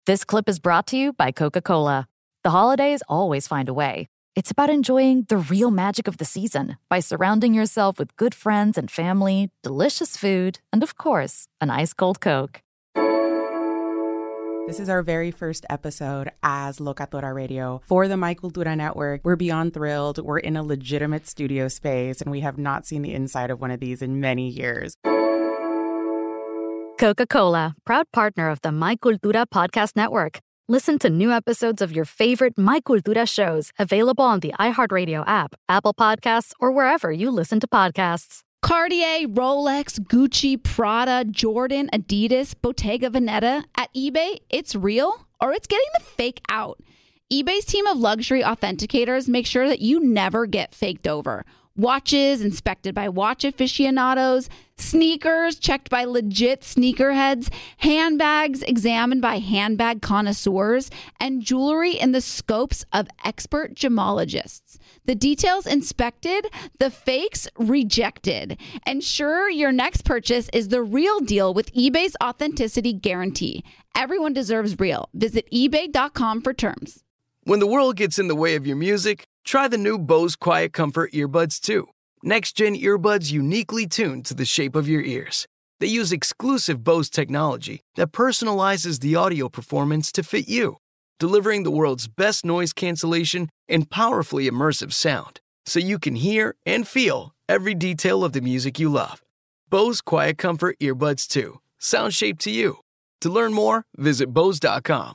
This clip is brought to you by Coca-Cola. The holidays always find a way. It's about enjoying the real magic of the season by surrounding yourself with good friends and family, delicious food, and of course, an ice cold Coke. This is our very first episode as Locatora Radio for the My Cultura Network. We're beyond thrilled. We're in a legitimate studio space, and we have not seen the inside of one of these in many years. Coca-Cola, proud partner of the My Cultura Podcast Network. Listen to new episodes of your favorite My Cultura shows available on the iHeartRadio app, Apple Podcasts, or wherever you listen to podcasts. Cartier, Rolex, Gucci, Prada, Jordan, Adidas, Bottega Veneta. At eBay, it's real or it's getting the fake out. eBay's team of luxury authenticators make sure that you never get faked over. Watches inspected by watch aficionados, sneakers checked by legit sneakerheads, handbags examined by handbag connoisseurs, and jewelry in the scopes of expert gemologists. The details inspected, the fakes rejected. Ensure your next purchase is the real deal with eBay's authenticity guarantee. Everyone deserves real. Visit ebay.com for terms. When the world gets in the way of your music, try the new Bose Quiet Comfort earbuds 2. Next-gen earbuds uniquely tuned to the shape of your ears. They use exclusive Bose technology that personalizes the audio performance to fit you, delivering the world's best noise cancellation and powerfully immersive sound, so you can hear and feel every detail of the music you love. Bose Quiet Comfort earbuds 2. Sound shaped to you. To learn more, visit Bose.com.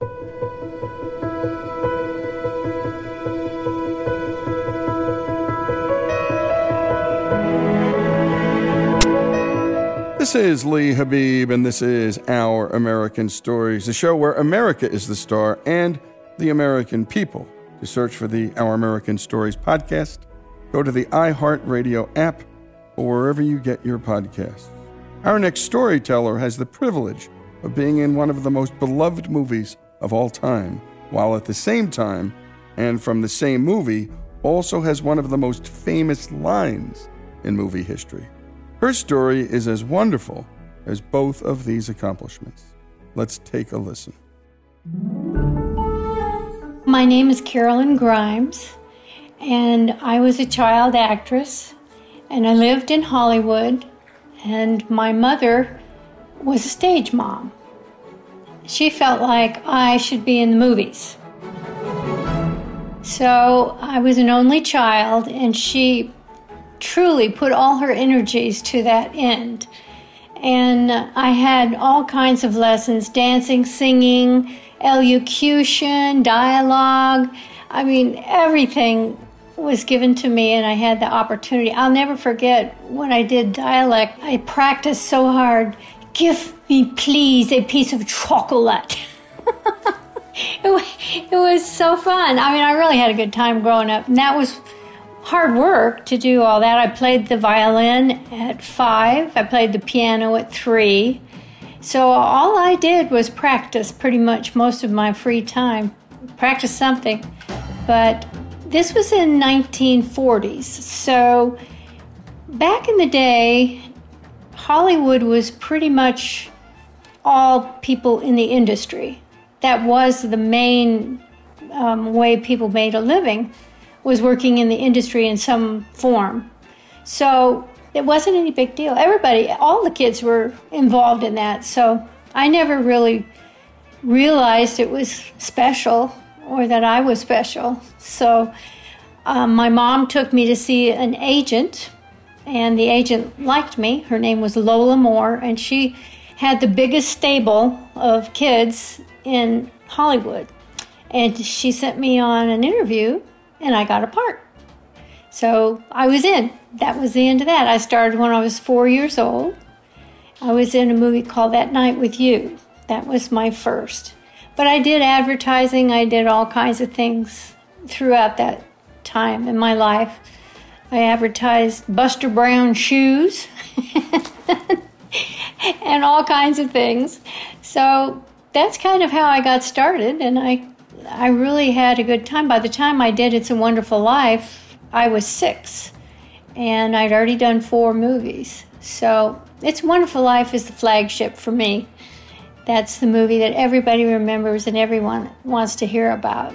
This is Lee Habib, and this is Our American Stories, the show where America is the star and the American people. To search for the Our American Stories podcast, go to the iHeartRadio app or wherever you get your podcasts. Our next storyteller has the privilege of being in one of the most beloved movies of all time, while at the same time, and from the same movie, also has one of the most famous lines in movie history. Her story is as wonderful as both of these accomplishments. Let's take a listen. My name is Carolyn Grimes, and I was a child actress, and I lived in Hollywood, and my mother was a stage mom. She felt like I should be in the movies. So I was an only child, and she truly put all her energies to that end. And I had all kinds of lessons: dancing, singing, elocution, dialogue. I mean, everything was given to me, and I had the opportunity. I'll never forget when I did dialect. I practiced so hard. Give me, please, a piece of chocolate. It was so fun. I mean, I really had a good time growing up, and that was hard work to do all that. I played the violin at 5. I played the piano at 3. So all I did was practice pretty much most of my free time. Practice something. But this was in 1940s. So back in the day, Hollywood was pretty much all people in the industry. That was the main way people made a living, was working in the industry in some form. So it wasn't any big deal. Everybody, all the kids were involved in that. So I never really realized it was special or that I was special. So my mom took me to see an agent, and the agent liked me. Her name was Lola Moore, and she had the biggest stable of kids in Hollywood. And she sent me on an interview, and I got a part. So I was in. That was the end of that. I started when I was 4 years old. I was in a movie called That Night with You. That was my first. But I did advertising. I did all kinds of things throughout that time in my life. I advertised Buster Brown shoes and all kinds of things. So that's kind of how I got started, and I really had a good time. By the time I did It's a Wonderful Life, I was 6, and I'd already done 4 movies. So It's a Wonderful Life is the flagship for me. That's the movie that everybody remembers and everyone wants to hear about.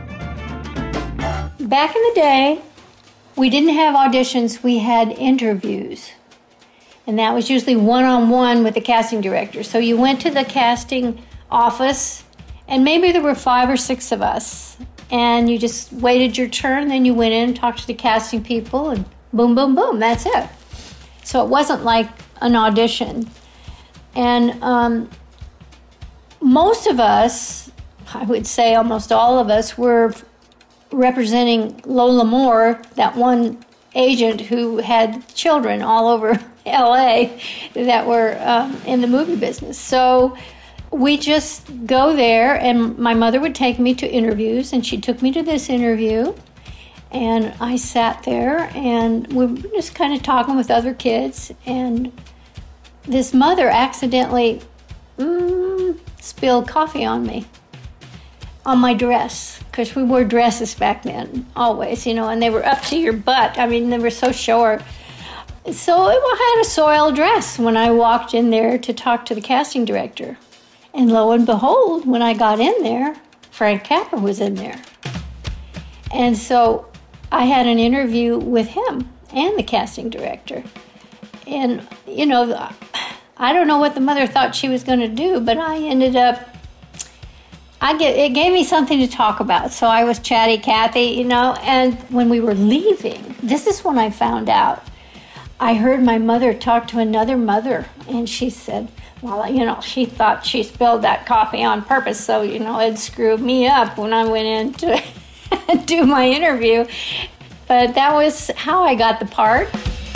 Back in the day, we didn't have auditions, we had interviews. And that was usually one-on-one with the casting director. So you went to the casting office, and maybe there were 5 or 6 of us. And you just waited your turn, then you went in and talked to the casting people, and boom, boom, boom, that's it. So it wasn't like an audition. And most of us, I would say almost all of us, were representing Lola Moore, that one agent who had children all over LA that were in the movie business. So we just go there, and my mother would take me to interviews, and she took me to this interview, and I sat there, and we were just kind of talking with other kids, and this mother accidentally spilled coffee on me, on my dress, because we wore dresses back then, always, and they were up to your butt. I mean, they were so short. So I had a soiled dress when I walked in there to talk to the casting director. And lo and behold, when I got in there, Frank Capra was in there. And so I had an interview with him and the casting director. And, I don't know what the mother thought she was going to do, but I ended up, it gave me something to talk about. So I was chatty Cathy, and when we were leaving, this is when I found out. I heard my mother talk to another mother, and she said, well, she thought she spilled that coffee on purpose, so, it screwed me up when I went in to do my interview. But that was how I got the part.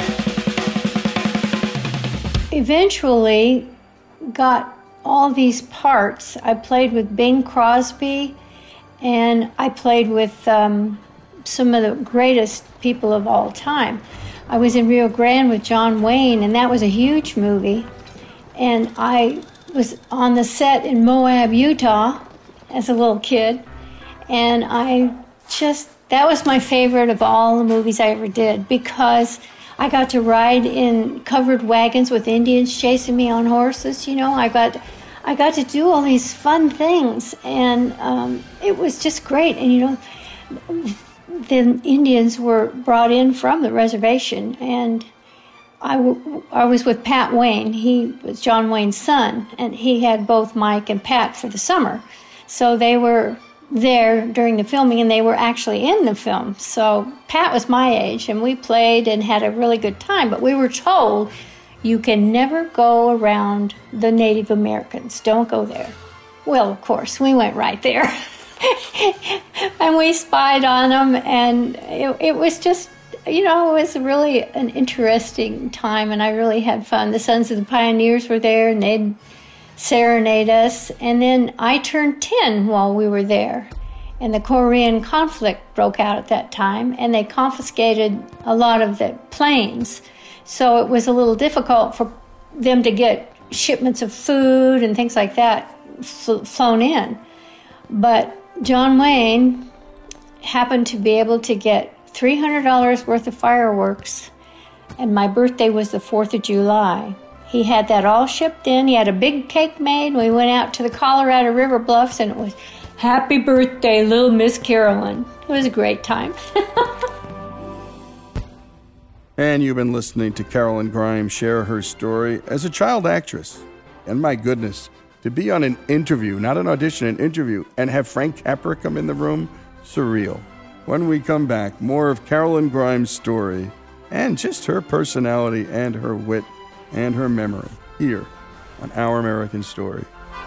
Eventually got all these parts. I played with Bing Crosby, and I played with some of the greatest people of all time. I was in Rio Grande with John Wayne, and that was a huge movie. And I was on the set in Moab, Utah, as a little kid. And that was my favorite of all the movies I ever did, because I got to ride in covered wagons with Indians chasing me on horses. I got to do all these fun things, and it was just great. And the Indians were brought in from the reservation, and I was with Pat Wayne. He was John Wayne's son, and he had both Mike and Pat for the summer. So they were there during the filming, and they were actually in the film. So Pat was my age, and we played and had a really good time, but we were told, you can never go around the Native Americans. Don't go there. Well, of course, we went right there. And we spied on them, and it was just, it was really an interesting time, and I really had fun. The Sons of the Pioneers were there, and they'd serenade us. And then I turned 10 while we were there, and the Korean conflict broke out at that time, and they confiscated a lot of the planes. So it was a little difficult for them to get shipments of food and things like that flown in. But John Wayne happened to be able to get $300 worth of fireworks, and my birthday was the 4th of July. He had that all shipped in. He had a big cake made. We went out to the Colorado River Bluffs, and it was, happy birthday, little Miss Carolyn. It was a great time. And you've been listening to Carolyn Grimes share her story as a child actress. And my goodness, to be on an interview, not an audition, an interview, and have Frank Capra come in the room, surreal. When we come back, more of Carolyn Grimes' story and just her personality and her wit and her memory here on Our American Story.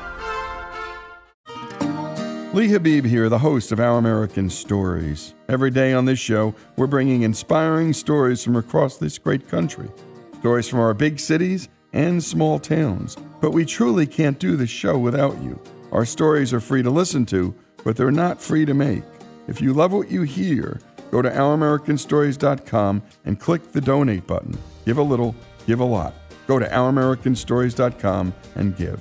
Lee Habib here, the host of Our American Stories. Every day on this show, we're bringing inspiring stories from across this great country. Stories from our big cities and small towns. But we truly can't do this show without you. Our stories are free to listen to, but they're not free to make. If you love what you hear, go to OurAmericanStories.com and click the donate button. Give a little, give a lot. Go to OurAmericanStories.com and give.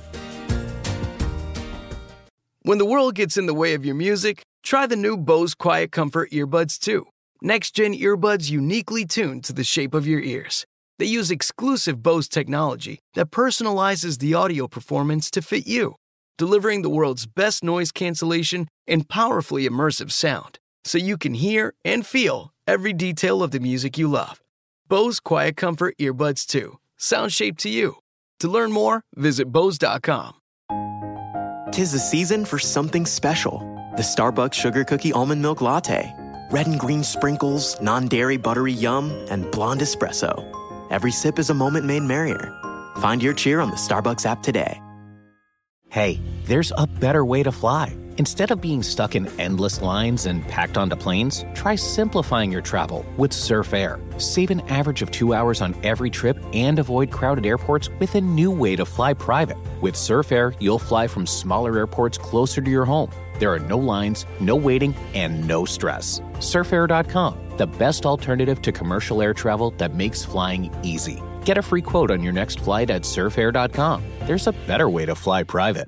When the world gets in the way of your music, try the new Bose Quiet Comfort earbuds 2. Next-gen earbuds uniquely tuned to the shape of your ears. They use exclusive Bose technology that personalizes the audio performance to fit you, delivering the world's best noise cancellation and powerfully immersive sound, so you can hear and feel every detail of the music you love. Bose Quiet Comfort Earbuds 2. Sound shaped to you. To learn more, visit Bose.com. 'Tis the season for something special. The Starbucks Sugar Cookie Almond Milk Latte. Red and green sprinkles, non-dairy buttery yum, and blonde espresso. Every sip is a moment made merrier. Find your cheer on the Starbucks app today. Hey, there's a better way to fly. Instead of being stuck in endless lines and packed onto planes, try simplifying your travel with Surf Air. Save an average of 2 hours on every trip and avoid crowded airports with a new way to fly private. With Surf Air, you'll fly from smaller airports closer to your home. There are no lines, no waiting, and no stress. Surfair.com, the best alternative to commercial air travel that makes flying easy. Get a free quote on your next flight at surfair.com. There's a better way to fly private.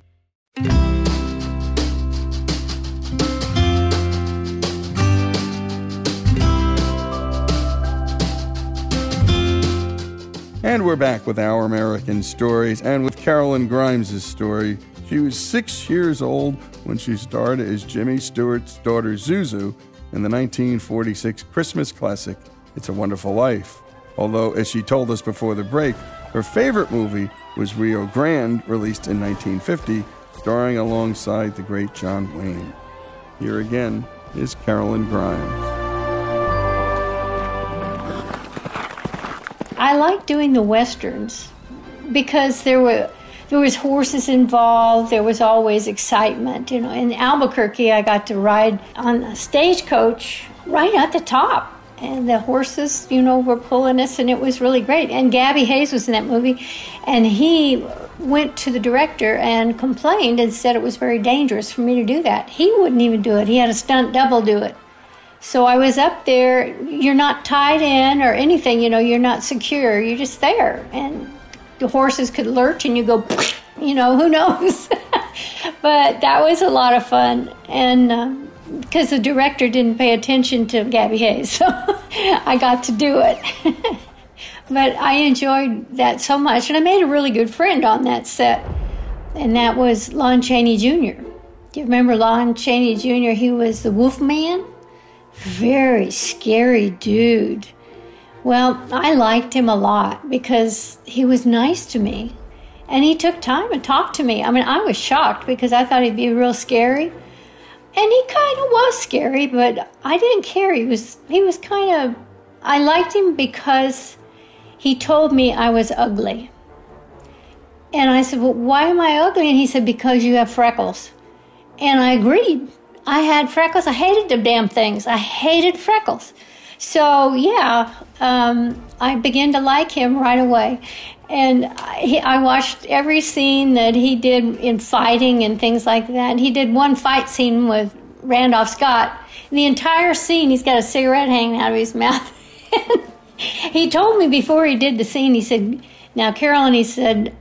And we're back with Our American Stories and with Carolyn Grimes' story. She was 6 years old when she starred as Jimmy Stewart's daughter Zuzu in the 1946 Christmas classic, It's a Wonderful Life. Although, as she told us before the break, her favorite movie was Rio Grande, released in 1950, starring alongside the great John Wayne. Here again is Carolyn Grimes. I like doing the Westerns because there was horses involved. There was always excitement. You know, in Albuquerque, I got to ride on a stagecoach right at the top. And the horses, you know, were pulling us, and it was really great. And Gabby Hayes was in that movie, and he went to the director and complained and said it was very dangerous for me to do that. He wouldn't even do it. He had a stunt double do it. So I was up there. You're not tied in or anything, you know, you're not secure. You're just there. And the horses could lurch and you go, you know, who knows? But that was a lot of fun. And because the director didn't pay attention to Gabby Hayes, so I got to do it. But I enjoyed that so much. And I made a really good friend on that set. And that was Lon Chaney Jr. Do you remember Lon Chaney Jr.? He was the Wolf Man. Very scary dude. Well, I liked him a lot because he was nice to me. And he took time to talk to me. I mean, I was shocked because I thought he'd be real scary. And he kind of was scary, but I didn't care. He was kind of, I liked him because he told me I was ugly. And I said, well, why am I ugly? And he said, because you have freckles. And I agreed. I had freckles. I hated the damn things. I hated freckles. So, yeah, I began to like him right away. And I watched every scene that he did in fighting and things like that. And he did one fight scene with Randolph Scott. And the entire scene, he's got a cigarette hanging out of his mouth. He told me before he did the scene, he said, now, Carolyn, he said,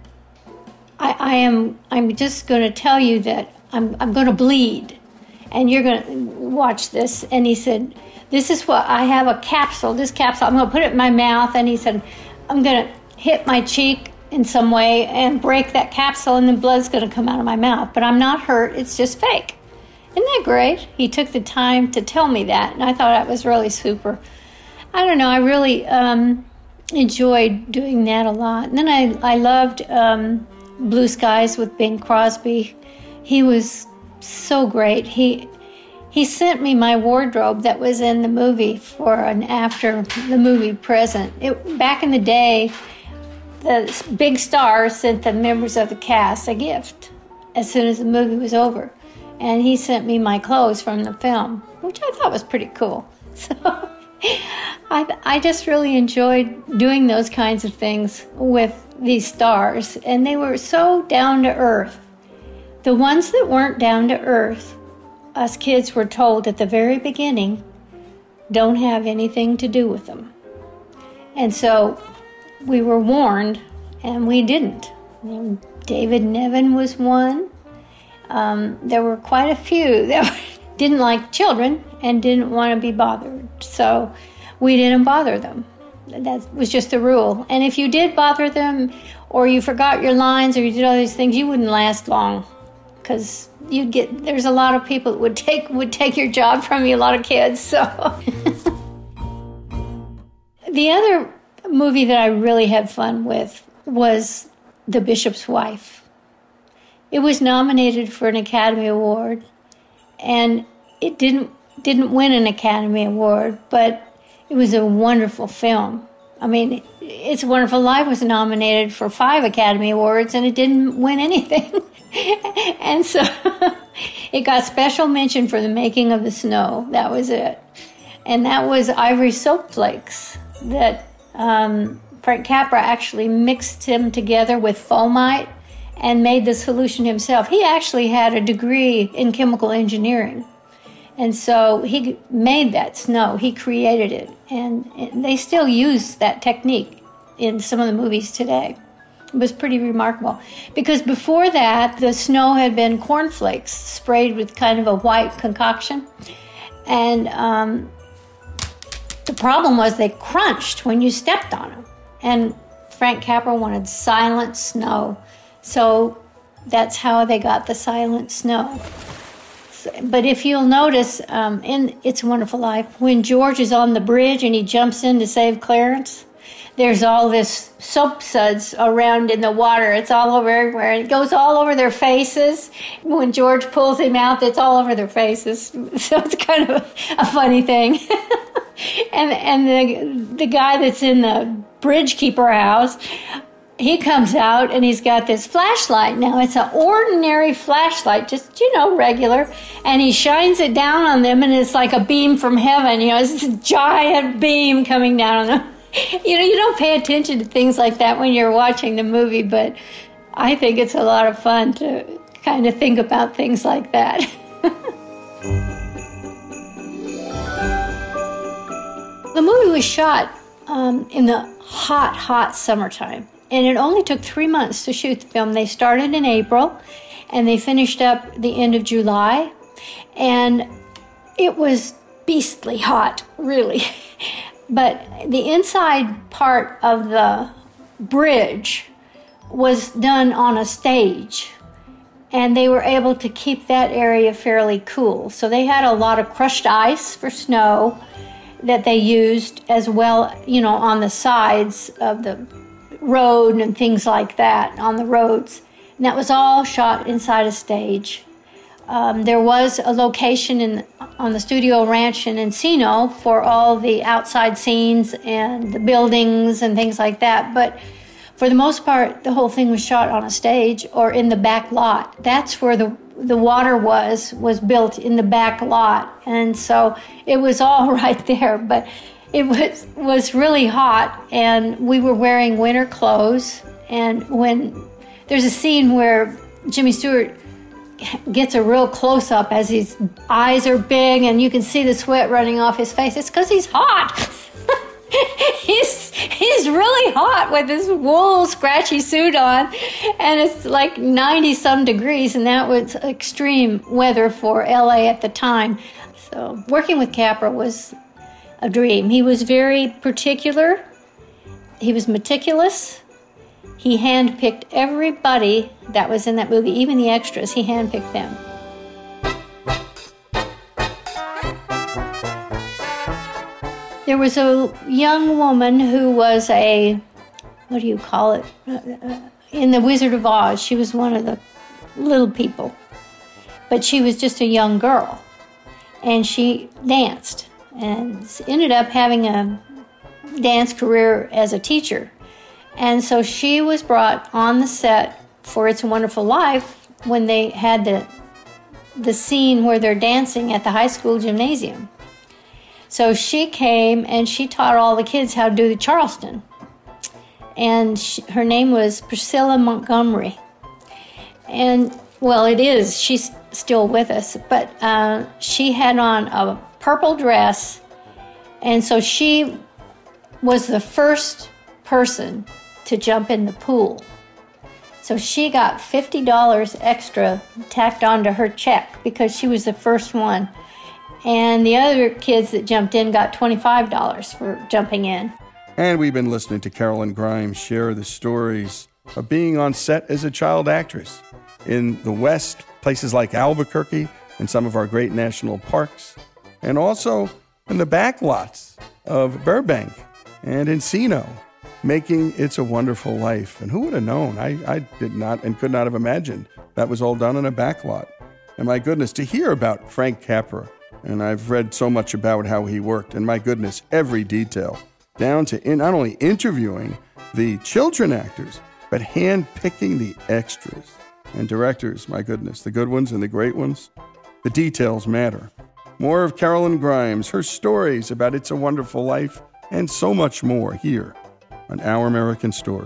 I'm just going to tell you that I'm going to bleed. And you're going to watch this. And he said, this is what, I have a capsule, this capsule, I'm going to put it in my mouth. And he said, I'm going to hit my cheek in some way and break that capsule, and the blood's going to come out of my mouth. But I'm not hurt, it's just fake. Isn't that great? He took the time to tell me that, and I thought that was really super. I don't know, I really enjoyed doing that a lot. And then I loved Blue Skies with Bing Crosby. He was so great. He sent me my wardrobe that was in the movie for an after the movie present. Back in the day, the big stars sent the members of the cast a gift as soon as the movie was over. And he sent me my clothes from the film, which I thought was pretty cool. So I just really enjoyed doing those kinds of things with these stars. And they were so down to earth. The ones that weren't down to earth, us kids were told at the very beginning, don't have anything to do with them. And so we were warned, and we didn't. David Niven was one. There were quite a few that didn't like children and didn't want to be bothered. So we didn't bother them. That was just the rule. And if you did bother them, or you forgot your lines, or you did all these things, you wouldn't last long, because there's a lot of people that would take your job from you, a lot of kids. So the other movie that I really had fun with was The Bishop's Wife. It was nominated for an Academy Award, and it didn't win an Academy Award, but it was a wonderful film. I mean, It's a Wonderful Life was nominated for 5 Academy Awards, and it didn't win anything. And so it got special mention for the making of the snow. That was it. And that was ivory soap flakes that Frank Capra actually mixed them together with fomite and made the solution himself. He actually had a degree in chemical engineering. And so he made that snow. He created it. And they still use that technique in some of the movies today. It was pretty remarkable. Because before that, the snow had been cornflakes sprayed with kind of a white concoction. And the problem was they crunched when you stepped on them. And Frank Capra wanted silent snow. So that's how they got the silent snow. But if you'll notice, in It's a Wonderful Life, when George is on the bridge and he jumps in to save Clarence, there's all this soap suds around in the water. It's all over everywhere. It goes all over their faces. When George pulls him out, it's all over their faces. So it's kind of a funny thing. and the guy that's in the bridge keeper house, he comes out and he's got this flashlight. Now, it's an ordinary flashlight, just, regular. And he shines it down on them, and it's like a beam from heaven. It's this giant beam coming down on them. You don't pay attention to things like that when you're watching the movie, but I think it's a lot of fun to kind of think about things like that. The movie was shot in the hot summertime. And it only took 3 months to shoot the film. They started in April, and they finished up the end of July. And it was beastly hot, really. But the inside part of the bridge was done on a stage. And they were able to keep that area fairly cool. So they had a lot of crushed ice for snow that they used as well, on the sides of the road and things like that on the roads. And that was all shot inside a stage. There was a location on the Studio Ranch in Encino for all the outside scenes and the buildings and things like that. But for the most part, the whole thing was shot on a stage or in the back lot. That's where the water was built in the back lot. And so it was all right there. But it was really hot, and we were wearing winter clothes. And when there's a scene where Jimmy Stewart gets a real close-up as his eyes are big and you can see the sweat running off his face, it's because he's hot. He's really hot with this wool scratchy suit on, and it's like 90-some degrees, and that was extreme weather for LA at the time. So working with Capra was a dream. He was very particular. He was meticulous. He handpicked everybody that was in that movie, even the extras. He handpicked them. There was a young woman who was in the Wizard of Oz. She was one of the little people. But she was just a young girl. And she danced and ended up having a dance career as a teacher. And so she was brought on the set for It's a Wonderful Life when they had the scene where they're dancing at the high school gymnasium. So she came and she taught all the kids how to do the Charleston. And her name was Priscilla Montgomery. And, well, she's still with us, but she had on a purple dress. And so she was the first person to jump in the pool. So she got $50 extra tacked onto her check because she was the first one. And the other kids that jumped in got $25 for jumping in. And we've been listening to Carolyn Grimes share the stories of being on set as a child actress in the West, places like Albuquerque and some of our great national parks, and also in the backlots of Burbank and Encino, making It's a Wonderful Life. And who would have known? I did not and could not have imagined that was all done in a backlot. And my goodness, to hear about Frank Capra, and I've read so much about how he worked, and my goodness, every detail, down to not only interviewing the children actors, but hand-picking the extras and directors, my goodness, the good ones and the great ones. The details matter. More of Carolyn Grimes, her stories about It's a Wonderful Life, and so much more here on Our American Stories.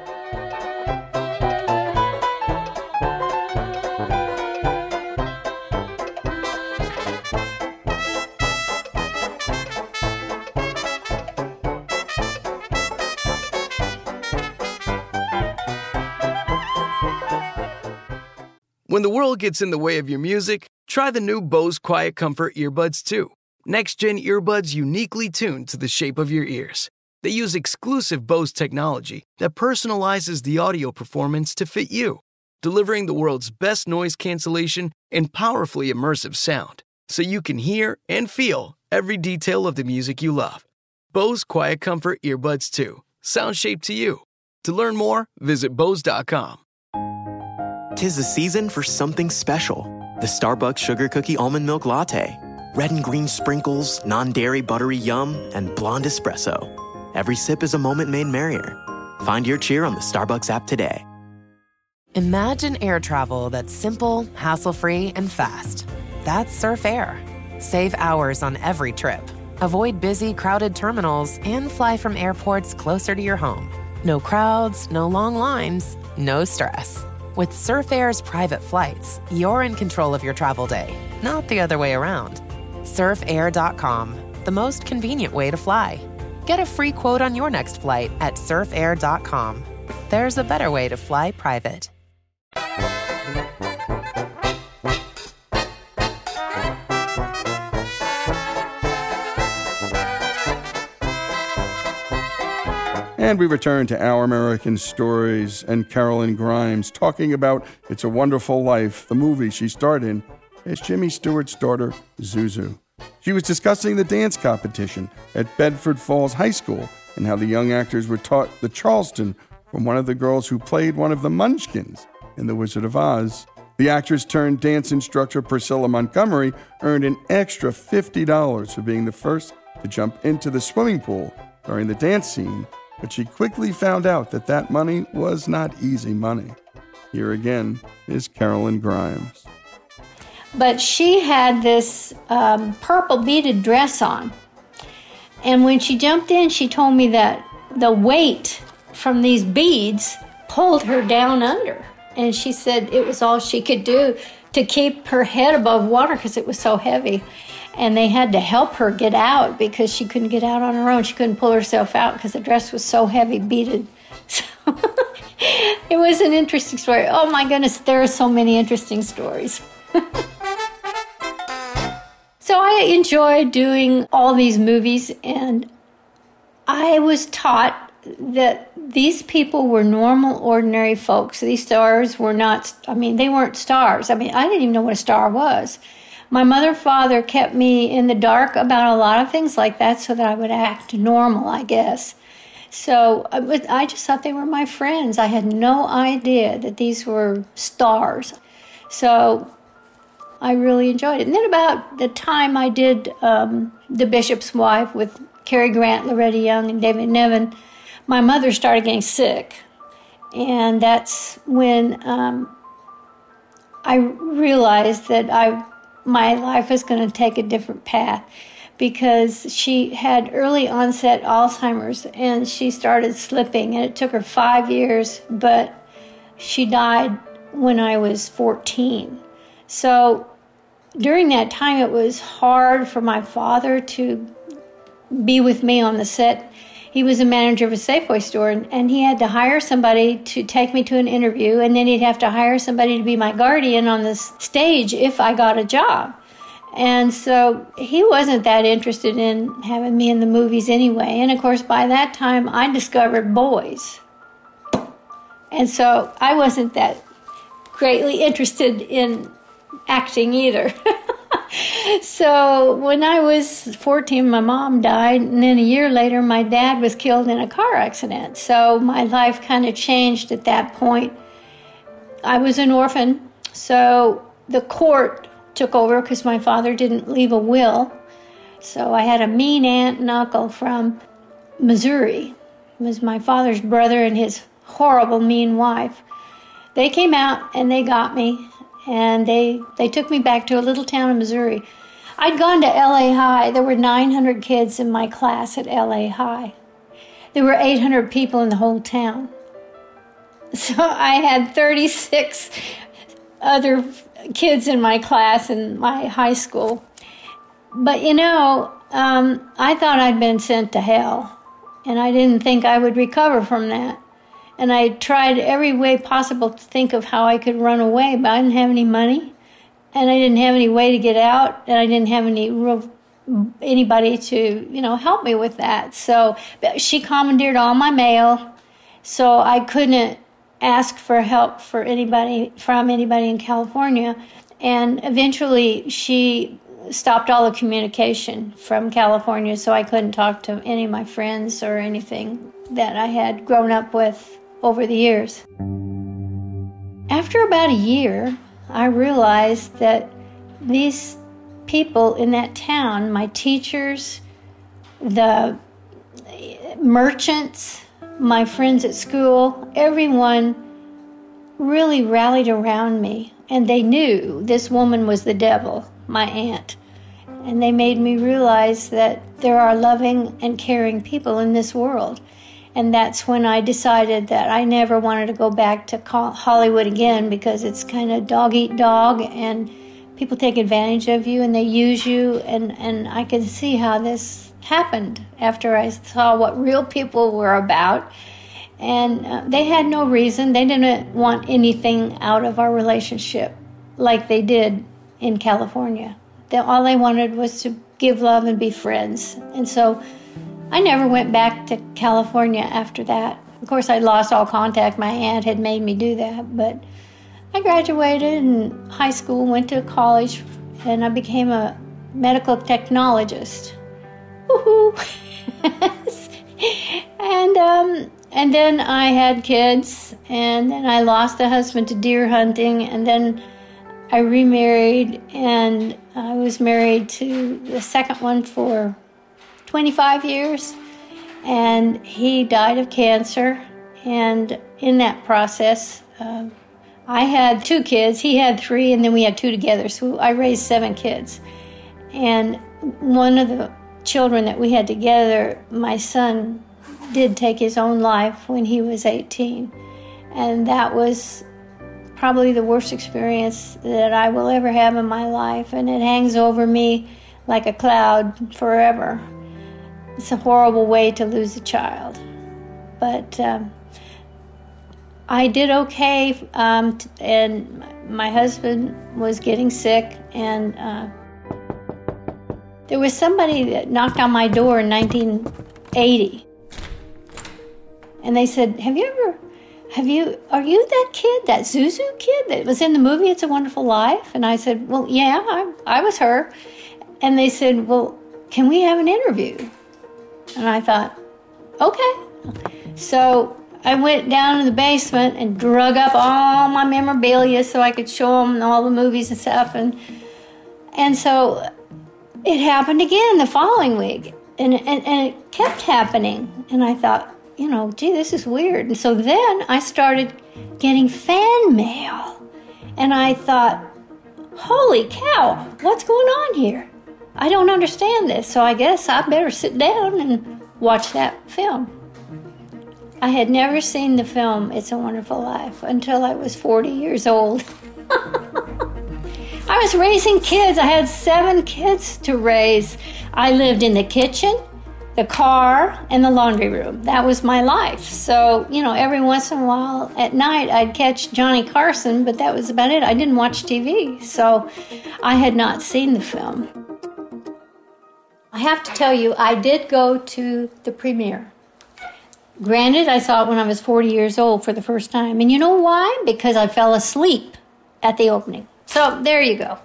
When the world gets in the way of your music, try the new Bose Quiet Comfort earbuds 2. Next-gen earbuds uniquely tuned to the shape of your ears. They use exclusive Bose technology that personalizes the audio performance to fit you, delivering the world's best noise cancellation and powerfully immersive sound, so you can hear and feel every detail of the music you love. Bose Quiet Comfort earbuds 2. Sound shaped to you. To learn more, visit Bose.com. 'Tis the season for something special. The Starbucks Sugar Cookie Almond Milk Latte. Red and green sprinkles, non-dairy buttery yum, and blonde espresso. Every sip is a moment made merrier. Find your cheer on the Starbucks app today. Imagine air travel that's simple, hassle-free, and fast. That's Surf Air. Save hours on every trip. Avoid busy, crowded terminals and fly from airports closer to your home. No crowds, no long lines, no stress. With Surf Air's private flights, you're in control of your travel day, not the other way around. Surfair.com, the most convenient way to fly. Get a free quote on your next flight at surfair.com. There's a better way to fly private. And we return to Our American Stories and Carolyn Grimes talking about It's a Wonderful Life, the movie she starred in as Jimmy Stewart's daughter, Zuzu. She was discussing the dance competition at Bedford Falls High School and how the young actors were taught the Charleston from one of the girls who played one of the Munchkins in The Wizard of Oz. The actress turned dance instructor Priscilla Montgomery earned an extra $50 for being the first to jump into the swimming pool during the dance scene, but she quickly found out that that money was not easy money. Here again is Carolyn Grimes. But she had this purple beaded dress on. And when she jumped in, she told me that the weight from these beads pulled her down under. And she said it was all she could do to keep her head above water because it was so heavy. And they had to help her get out because she couldn't get out on her own. She couldn't pull herself out because the dress was so heavy beaded. So it was an interesting story. Oh my goodness, there are so many interesting stories. So I enjoyed doing all these movies, and I was taught that these people were normal, ordinary folks. These stars were not, they weren't stars. I didn't even know what a star was. My mother and father kept me in the dark about a lot of things like that so that I would act normal, I guess. So I just thought they were my friends. I had no idea that these were stars. So I really enjoyed it. And then about the time I did The Bishop's Wife with Cary Grant, Loretta Young, and David Niven, my mother started getting sick. And that's when I realized that my life was going to take a different path, because she had early onset Alzheimer's and she started slipping, and it took her 5 years, but she died when I was 14. So during that time, it was hard for my father to be with me on the set. He was a manager of a Safeway store, and he had to hire somebody to take me to an interview, and then he'd have to hire somebody to be my guardian on the stage if I got a job. And so he wasn't that interested in having me in the movies anyway. And of course, by that time, I discovered boys. And so I wasn't that greatly interested in acting either. So when I was 14, my mom died, and then a year later, my dad was killed in a car accident. So my life kind of changed at that point. I was an orphan, so the court took over because my father didn't leave a will. So I had a mean aunt and uncle from Missouri. It was my father's brother and his horrible, mean wife. They came out and they got me, and they took me back to a little town in Missouri. I'd gone to LA High. There were 900 kids in my class at LA High. There were 800 people in the whole town. So I had 36 other kids in my class in my high school. But I thought I'd been sent to hell, and I didn't think I would recover from that. And I tried every way possible to think of how I could run away, but I didn't have any money, and I didn't have any way to get out, and I didn't have anybody to, help me with that. So she commandeered all my mail, so I couldn't ask for help from anybody in California. And eventually she stopped all the communication from California, so I couldn't talk to any of my friends or anything that I had grown up with over the years. After about a year, I realized that these people in that town, my teachers, the merchants, my friends at school, everyone really rallied around me, and they knew this woman was the devil, my aunt. And they made me realize that there are loving and caring people in this world. And that's when I decided that I never wanted to go back to Hollywood again, because it's kind of dog eat dog, and people take advantage of you and they use you. And I could see how this happened after I saw what real people were about. And they had no reason. They didn't want anything out of our relationship like they did in California. All they wanted was to give love and be friends. And so I never went back to California after that. Of course, I lost all contact. My aunt had made me do that. But I graduated in high school, went to college, and I became a medical technologist. Woohoo! And then I had kids, and then I lost a husband to deer hunting, and then I remarried, and I was married to the second one for 25 years, and he died of cancer. And in that process, I had 2 kids. He had 3, and then we had 2 together, so I raised 7 kids. And one of the children that we had together, my son did take his own life when he was 18. And that was probably the worst experience that I will ever have in my life, and it hangs over me like a cloud forever. It's a horrible way to lose a child. But I did okay, and my husband was getting sick, and there was somebody that knocked on my door in 1980. And they said, are you that kid, that Zuzu kid that was in the movie It's a Wonderful Life? And I said, well, yeah, I was her. And they said, well, can we have an interview? And I thought, okay. So I went down in the basement and drug up all my memorabilia so I could show them all the movies and stuff. And so it happened again the following week. And it kept happening. And I thought, gee, this is weird. And so then I started getting fan mail. And I thought, holy cow, what's going on here? I don't understand this, so I guess I better sit down and watch that film. I had never seen the film It's a Wonderful Life until I was 40 years old. I was raising kids. I had 7 kids to raise. I lived in the kitchen, the car, and the laundry room. That was my life. So, every once in a while at night I'd catch Johnny Carson, but that was about it. I didn't watch TV, so I had not seen the film. I have to tell you, I did go to the premiere. Granted, I saw it when I was 40 years old for the first time. And you know why? Because I fell asleep at the opening. So there you go.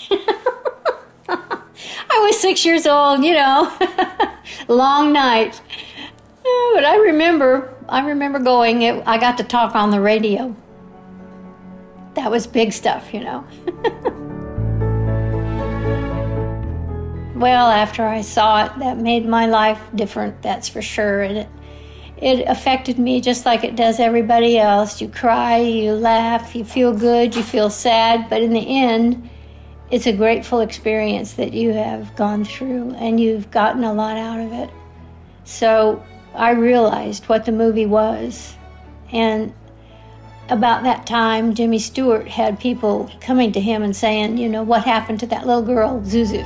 I was 6 years old, long night. But I remember going. I got to talk on the radio. That was big stuff, Well, after I saw it, that made my life different, that's for sure. And it affected me just like it does everybody else. You cry, you laugh, you feel good, you feel sad, but in the end, it's a grateful experience that you have gone through, and you've gotten a lot out of it. So I realized what the movie was. And about that time, Jimmy Stewart had people coming to him and saying, what happened to that little girl, Zuzu?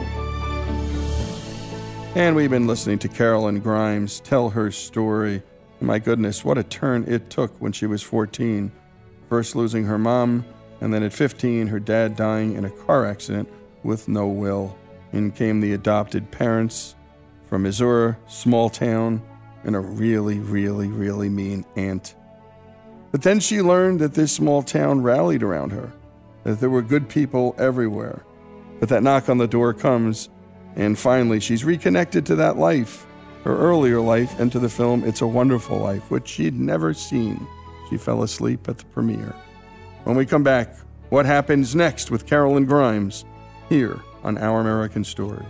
And we've been listening to Carolyn Grimes tell her story. My goodness, what a turn it took when she was 14. First losing her mom, and then at 15, her dad dying in a car accident with no will. In came the adopted parents from Missouri, small town, and a really, really, really mean aunt. But then she learned that this small town rallied around her, that there were good people everywhere. But that knock on the door comes, and finally she's reconnected to that life, her earlier life, and to the film It's a Wonderful Life, which she'd never seen. She fell asleep at the premiere. When we come back, what happens next with Carolyn Grimes here on Our American Stories.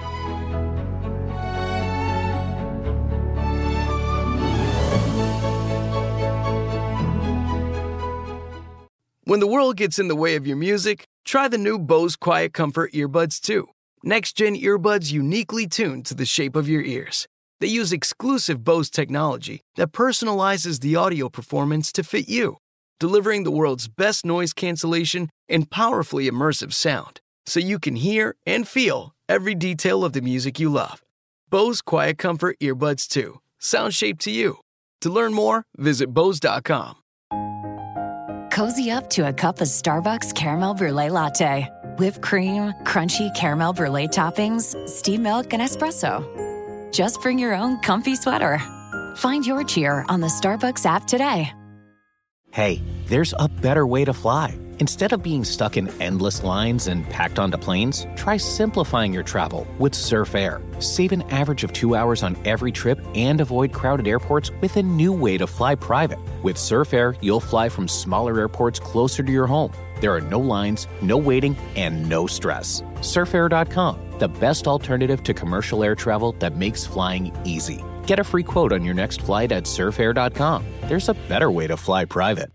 When the world gets in the way of your music, try the new Bose Quiet Comfort earbuds 2. Next-gen earbuds uniquely tuned to the shape of your ears. They use exclusive Bose technology that personalizes the audio performance to fit you, delivering the world's best noise cancellation and powerfully immersive sound, so you can hear and feel every detail of the music you love. Bose Quiet Comfort Earbuds 2. Sound shaped to you. To learn more, visit Bose.com. Cozy up to a cup of Starbucks Caramel Brulee Latte. Whipped cream, crunchy caramel brulee toppings, steamed milk, and espresso. Just bring your own comfy sweater. Find your cheer on the Starbucks app today. Hey, there's a better way to fly. Instead of being stuck in endless lines and packed onto planes, try simplifying your travel with Surf Air. Save an average of 2 hours on every trip and avoid crowded airports with a new way to fly private. With Surf Air, you'll fly from smaller airports closer to your home. There are no lines, no waiting, and no stress. Surfair.com, the best alternative to commercial air travel that makes flying easy. Get a free quote on your next flight at surfair.com. There's a better way to fly private.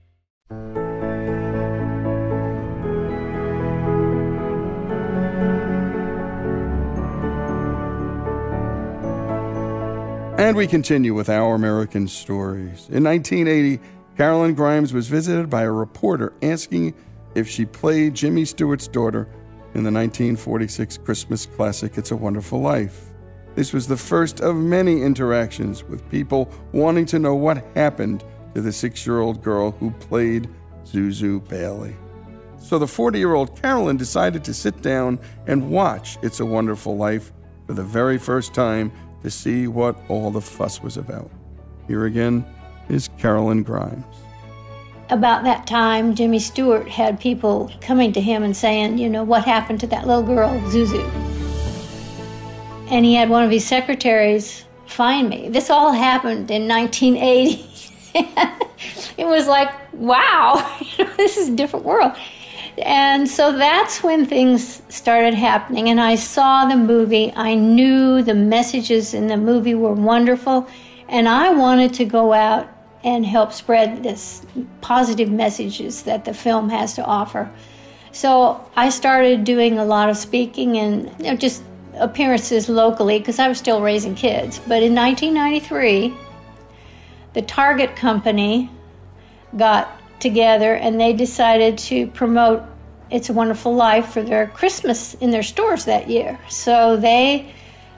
And we continue with Our American Stories. In 1980, Carolyn Grimes was visited by a reporter asking if she played Jimmy Stewart's daughter in the 1946 Christmas classic, It's a Wonderful Life. This was the first of many interactions with people wanting to know what happened to the 6-year-old girl who played Zuzu Bailey. So the 40-year-old Carolyn decided to sit down and watch It's a Wonderful Life for the very first time to see what all the fuss was about. Here again is Carolyn Grimes. About that time, Jimmy Stewart had people coming to him and saying, what happened to that little girl, Zuzu? And he had one of his secretaries find me. This all happened in 1980. It was like, wow, this is a different world. And so that's when things started happening. And I saw the movie. I knew the messages in the movie were wonderful. And I wanted to go out and help spread this positive messages that the film has to offer. So I started doing a lot of speaking and just appearances locally because I was still raising kids. But in 1993, the Target company got together and they decided to promote It's a Wonderful Life for their Christmas in their stores that year. So they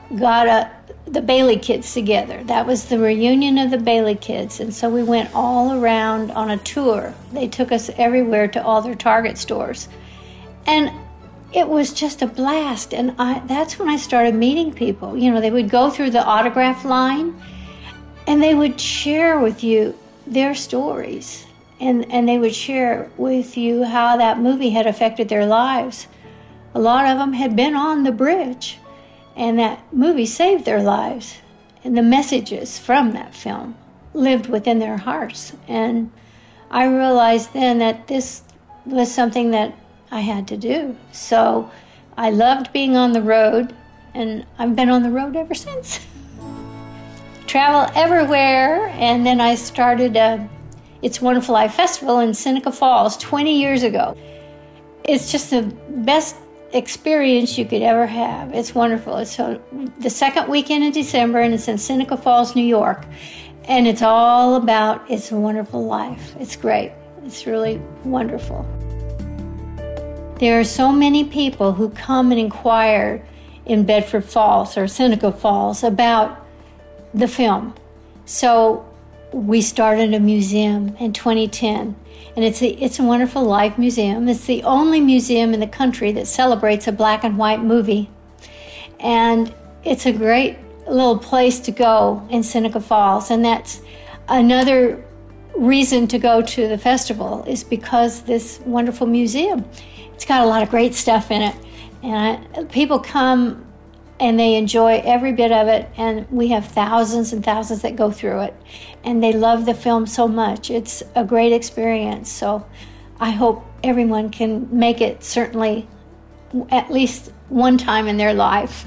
got the Bailey kids together. That was the reunion of the Bailey kids. And so we went all around on a tour. They took us everywhere to all their Target stores. And it was just a blast. And that's when I started meeting people. You know, they would go through the autograph line and they would share with you their stories. And they would share with you how that movie had affected their lives. A lot of them had been on the bridge. And that movie saved their lives. And the messages from that film lived within their hearts. And I realized then that this was something that I had to do. So I loved being on the road, and I've been on the road ever since. Travel everywhere, and then I started It's Wonderful Life Festival in Seneca Falls 20 years ago. It's just the best experience you could ever have. It's wonderful. It's the second weekend in December, and it's in Seneca Falls, New York. And it's all about It's a Wonderful Life. It's great. It's really wonderful. There are so many people who come and inquire in Bedford Falls or Seneca Falls about the film. So we started a museum in 2010. And it's a Wonderful Life Museum. It's the only museum in the country that celebrates a black and white movie. And it's a great little place to go in Seneca Falls. And that's another reason to go to the festival, is because this wonderful museum. It's got a lot of great stuff in it. And people come and they enjoy every bit of it. And we have thousands and thousands that go through it. And they love the film so much. It's a great experience. So I hope everyone can make it, certainly at least one time in their life.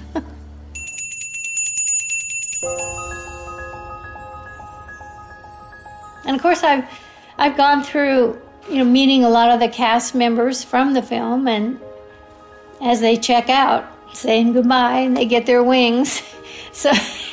And of course, I've gone through, meeting a lot of the cast members from the film, and as they check out, saying goodbye, and they get their wings. So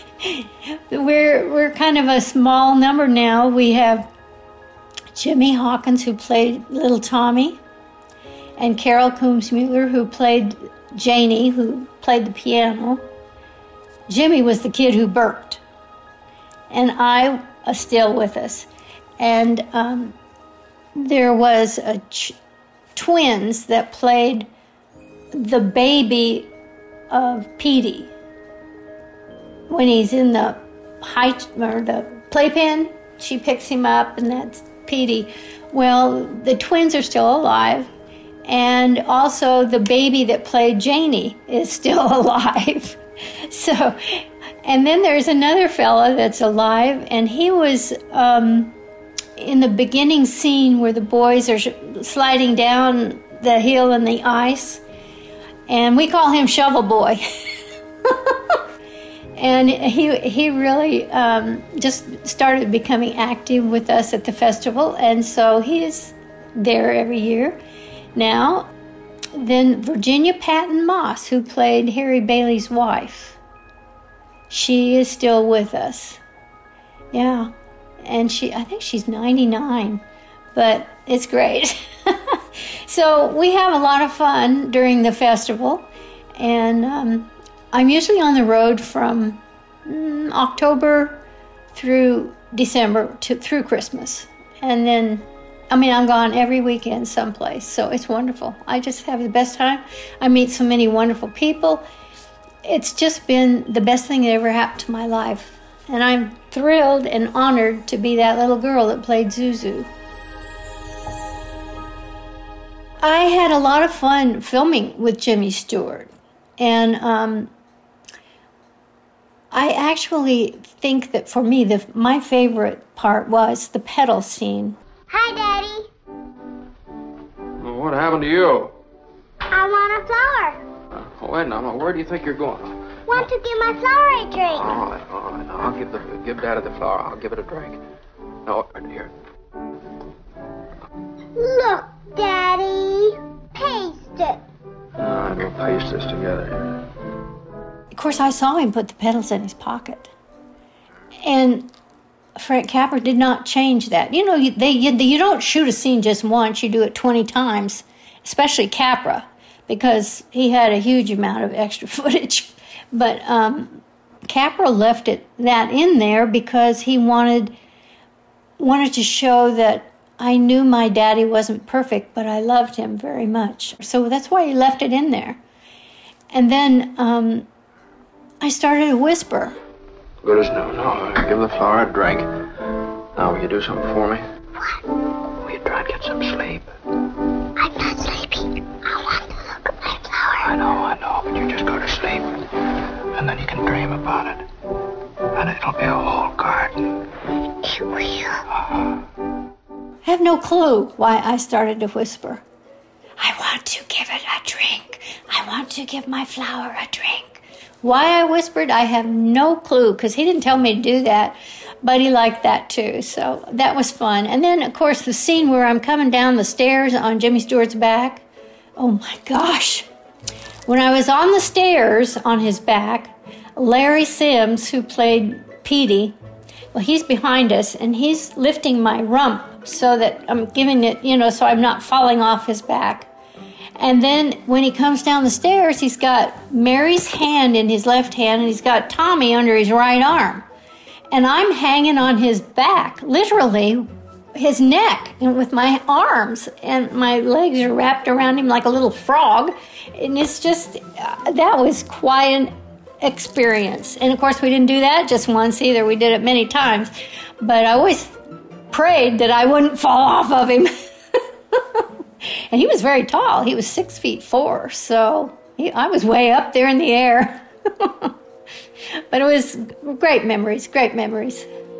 we're kind of a small number now. We have Jimmy Hawkins, who played Little Tommy, and Carol Coombs-Mueller, who played Janie, who played the piano. Jimmy was the kid who burped, and I was still with us. And there was twins that played the baby of Petey. When he's in the playpen, she picks him up, and that's Petey. Well, the twins are still alive, and also the baby that played Janie is still alive. So, and then there's another fella that's alive, and he was in the beginning scene where the boys are sliding down the hill in the ice, and we call him Shovel Boy. And he really just started becoming active with us at the festival, and so he is there every year now. Then Virginia Patton Moss, who played Harry Bailey's wife, she is still with us. Yeah, and I think she's 99, but it's great. So we have a lot of fun during the festival, and I'm usually on the road from October through December through Christmas. And then, I'm gone every weekend someplace, so it's wonderful. I just have the best time. I meet so many wonderful people. It's just been the best thing that ever happened to my life. And I'm thrilled and honored to be that little girl that played Zuzu. I had a lot of fun filming with Jimmy Stewart. And I actually think that for me, my favorite part was the pedal scene. Hi, Daddy. Well, what happened to you? I want a flower. Wait, now, where do you think you're going? Want to give my flower a drink. All right. I'll give Daddy the flower. I'll give it a drink. No, here. Look, Daddy. Paste it. We'll paste this together here. Of course, I saw him put the pedals in his pocket. And Frank Capra did not change that. You don't shoot a scene just once, you do it 20 times, especially Capra, because he had a huge amount of extra footage. But Capra left that in there because he wanted to show that I knew my daddy wasn't perfect, but I loved him very much. So that's why he left it in there. And then I started to whisper. Good as new. No, give the flower a drink. Now, will you do something for me? What? Will you try and get some sleep? I'm not sleeping. I want to look at my flower. I know, but you just go to sleep. And then you can dream about it. And it'll be a whole garden. It will. I have no clue why I started to whisper. I want to give it a drink. I want to give my flower a drink. Why I whispered, I have no clue, because he didn't tell me to do that, but he liked that too, so that was fun. And then, of course, the scene where I'm coming down the stairs on Jimmy Stewart's back. Oh my gosh. When I was on the stairs on his back, Larry Sims, who played Petey, well, he's behind us, and he's lifting my rump so that I'm giving it, so I'm not falling off his back. And then when he comes down the stairs, he's got Mary's hand in his left hand, and he's got Tommy under his right arm. And I'm hanging on his back, literally his neck, and with my arms, and my legs are wrapped around him like a little frog. And it's just, that was quite an experience. And of course, we didn't do that just once either. We did it many times. But I always prayed that I wouldn't fall off of him. And he was very tall. He was 6'4", so I was way up there in the air. But it was great memories, great memories.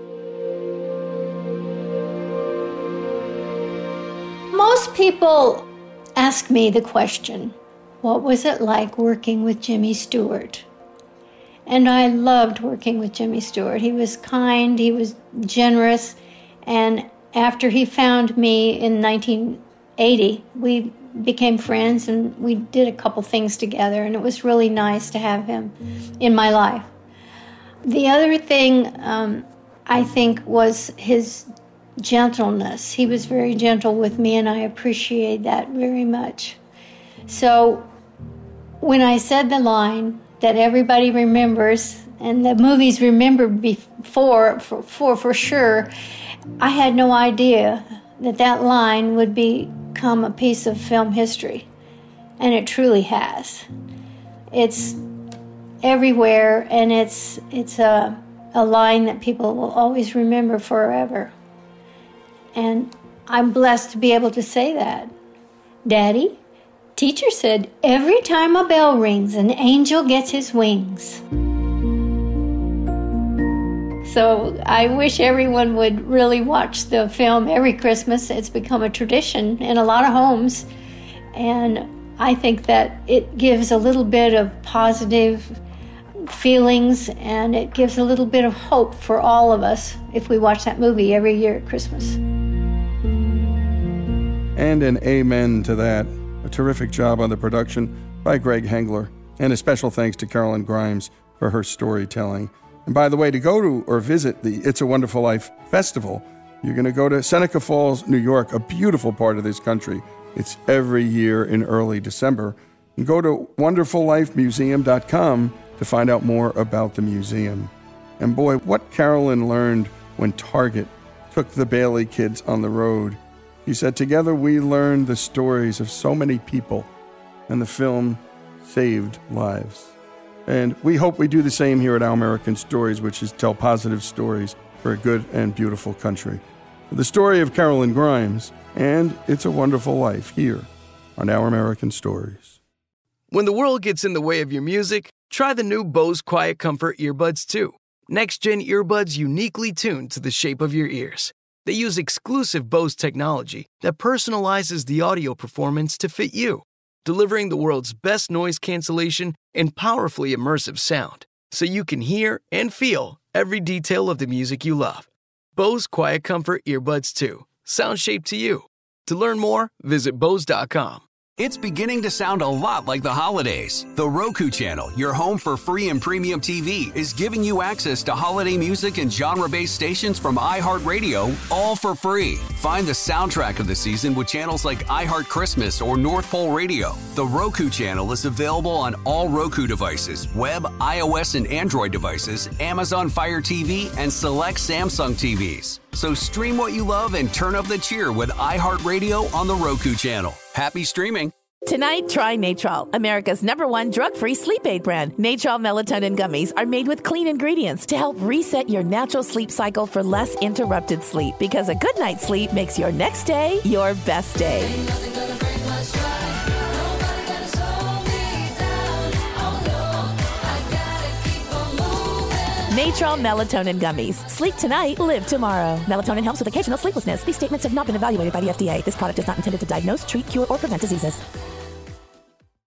Most people ask me the question, what was it like working with Jimmy Stewart? And I loved working with Jimmy Stewart. He was kind, he was generous, and after he found me in 1980, we became friends and we did a couple things together, and it was really nice to have him in my life. The other thing I think was his gentleness. He was very gentle with me, and I appreciate that very much. So when I said the line that everybody remembers, and the movies remembered before for sure, I had no idea that line would become a piece of film history, and it truly has. It's everywhere, and it's a line that people will always remember forever. And I'm blessed to be able to say that. Daddy, teacher said, every time a bell rings, an angel gets his wings. So I wish everyone would really watch the film every Christmas. It's become a tradition in a lot of homes. And I think that it gives a little bit of positive feelings, and it gives a little bit of hope for all of us if we watch that movie every year at Christmas. And an amen to that. A terrific job on the production by Greg Hengler. And a special thanks to Carolyn Grimes for her storytelling. And by the way, to go to or visit the It's a Wonderful Life Festival, you're going to go to Seneca Falls, New York, a beautiful part of this country. It's every year in early December. And go to wonderfullifemuseum.com to find out more about the museum. And boy, what Carolyn learned when Target took the Bailey kids on the road. She said, together we learned the stories of so many people, and the film saved lives. And we hope we do the same here at Our American Stories, which is tell positive stories for a good and beautiful country. The story of Carolyn Grimes and It's a Wonderful Life here on Our American Stories. When the world gets in the way of your music, try the new Bose Quiet Comfort earbuds 2. Next-gen earbuds uniquely tuned to the shape of your ears. They use exclusive Bose technology that personalizes the audio performance to fit you, delivering the world's best noise cancellation and powerfully immersive sound, so you can hear and feel every detail of the music you love. Bose Quiet Comfort Earbuds 2. Sound shaped to you. To learn more, visit Bose.com. It's beginning to sound a lot like the holidays. The Roku Channel, your home for free and premium TV, is giving you access to holiday music and genre-based stations from iHeartRadio, all for free. Find the soundtrack of the season with channels like iHeart Christmas or North Pole Radio. The Roku Channel is available on all Roku devices, web, iOS, and Android devices, Amazon Fire TV, and select Samsung TVs. So stream what you love and turn up the cheer with iHeartRadio on the Roku Channel. Happy streaming. Tonight, try Natrol, America's #1 drug-free sleep aid brand. Natrol melatonin gummies are made with clean ingredients to help reset your natural sleep cycle for less interrupted sleep. Because a good night's sleep makes your next day your best day. Natrol melatonin gummies. Sleep tonight, live tomorrow. Melatonin helps with occasional sleeplessness. These statements have not been evaluated by the FDA. This product is not intended to diagnose, treat, cure, or prevent diseases.